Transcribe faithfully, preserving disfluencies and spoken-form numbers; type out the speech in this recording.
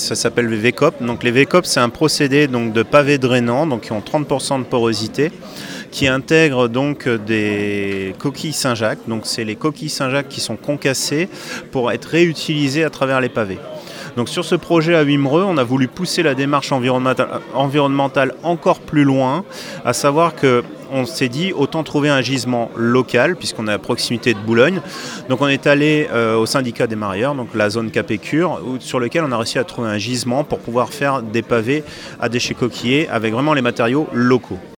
ça s'appelle les V C O P. Donc les V C O P, c'est un procédé donc, de pavés drainants, donc qui ont trente pour cent de porosité, qui intègre donc des coquilles Saint-Jacques. Donc c'est les coquilles Saint-Jacques qui sont concassées pour être réutilisées à travers les pavés. Donc sur ce projet à Wimereux, on a voulu pousser la démarche environnementale, environnementale encore plus loin, à savoir qu'on s'est dit autant trouver un gisement local, puisqu'on est à proximité de Boulogne. Donc on est allé euh, au syndicat des marailleurs, donc la zone Capécure, où, sur lequel on a réussi à trouver un gisement pour pouvoir faire des pavés à déchets coquillers avec vraiment les matériaux locaux.